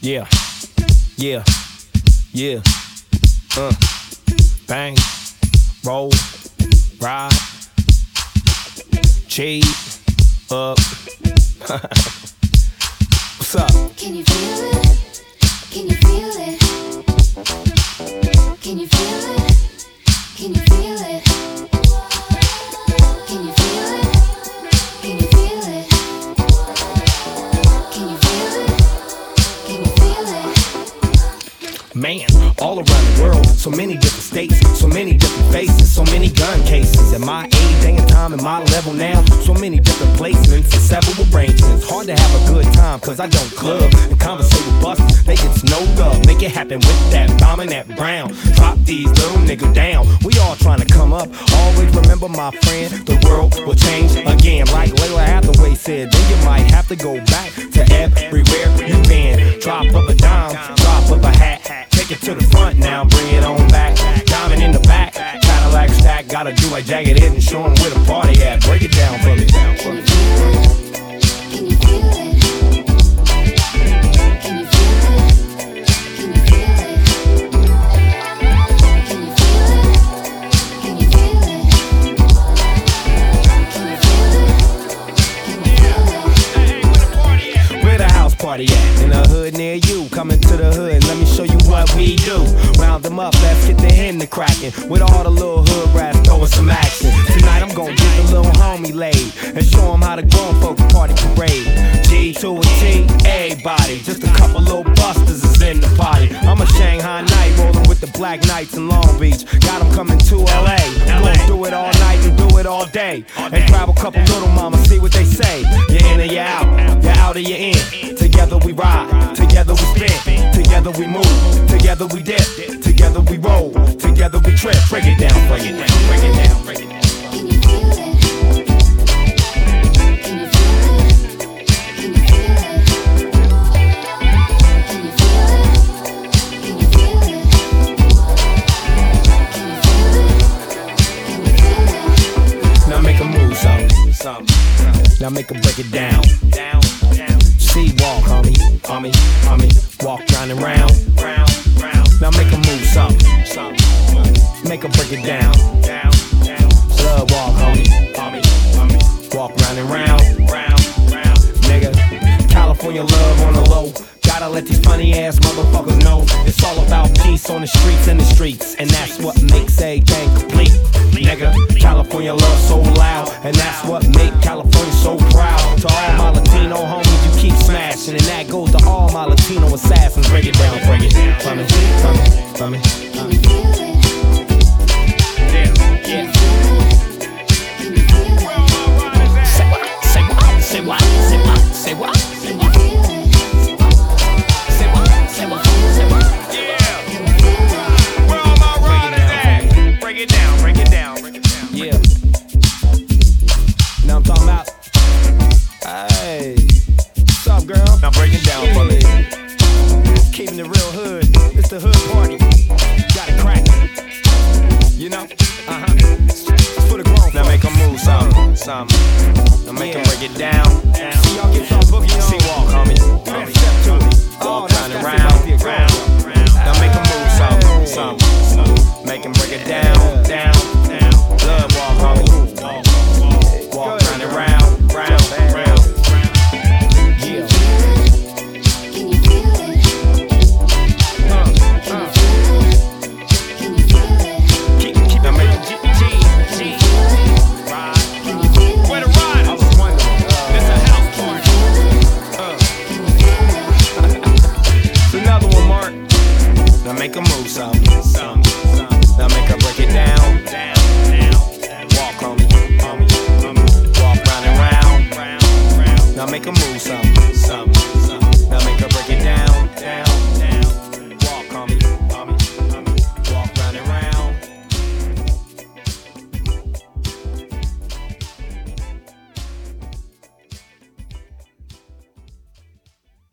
Yeah, yeah, yeah. Bang, roll, ride, cheat up. What's up? Can you feel it? Can you feel it? Can you feel it? Can you feel it? Can you feel it? Can you feel it? Can you feel it? Can you feel it? Man, all around the world, so many different states, so many different faces, so many gun cases. At my age, day and time, and my level now, so many different placements and several arrangements. Hard to have a good time, cause I don't club and conversate with busters. They get snowed up, make it happen with that bomb and that brown. Drop these little niggas down. We all trying to come up. Always remember, my friend, the world will change again. Like Layla Hathaway said, then you might have to go back to everywhere you been. Drop of a dime, drop of a hat. Take it to the front now, bring it on back. Diamond in the back, Cadillac stack. Gotta do like Jagged Edge and show 'em where the party at. Break it down for me. Can you feel it? Can you feel it? Can you feel it? Can you feel it? Can you feel it? Can you feel it? Can you feel it? Can you feel it? Where the house party at? In the hood near you. Coming to the hood, let me show you what we do. Round them up, let's get the hen to cracking. With all the little hood rats throwing some action. Tonight I'm gonna get the little homie laid and show him how the grown folks party parade. G to a T, everybody. Just a couple little busters is in the party. I'm a Shanghai night rolling with the Black Knights in Long Beach. Got them coming to LA. We'll do it all night and do it all day. And grab a couple little mamas, see what they say. You're in or you're out, you're out or you're in. Together we ride, together we spin, together we move, together we dip, together we roll, together we trip. Break it down, break it down, break it down, break it down. Can you feel it? Can you feel it? Can you feel it? Can you feel it? Can you feel it? Can you feel it? Can you feel it? Now make a move, something. Now make a break it down. See, walk, homie, walk round and round. Now make a move, something. Make a break it down. Love walk, homie, walk round and round. Nigga, California love on the low. Gotta let these funny ass motherfuckers know it's all about peace on the streets and the streets, and that's what makes everything complete. Nigga, California love so loud, and that's what make California so proud. To all my Latino homies, you keep smashing, and that goes to all my Latino assassins. Break it down, break it down. For me, for me, for me. Can you feel it? Yeah. Can you feel it? Say what? Say what? Say what? Say what? Say what? Can you feel it? Say what? Say what? Say what? Yeah. Can you feel it? Where all my riders at? Break it down, break it down, break it down. Yeah. Now I'm talking about. Hey, what's up, girl? Now break it down for me. Keeping it real hood. It's the hood party. Got it crackin'. You know? It's for the grown folks. Now make 'em move, something. Now make 'em break it down. See y'all get y'all boogie on. See walk, homie. Step to it. Walk round and round. Now make 'em move, something. Make 'em break it down. Love walk, homie. Walk round and round. Yeah. Can you feel it? Can you feel it? Can you feel it? Keep now make 'em G. Can you feel it? Ride. Can you feel it? Where the riders? I was wondering. It's a house party. Can you feel it? It's another one, Mark. Now make 'em move, something. Now make 'em break it down. Walk, homie. Walk round and round. Now make 'em move, something.